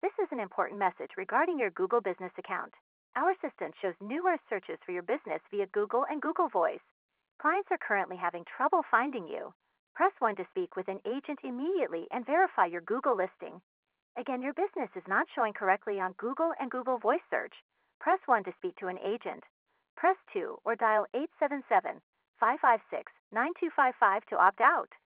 This is an important message regarding your Google Business account. Our assistant shows numerous searches for your business via Google and Google Voice. Clients are currently having trouble finding you. Press 1 to speak with an agent immediately and verify your Google listing. Again, your business is not showing correctly on Google and Google Voice search. Press 1 to speak to an agent. Press 2 or dial 877 556 9255 to opt out.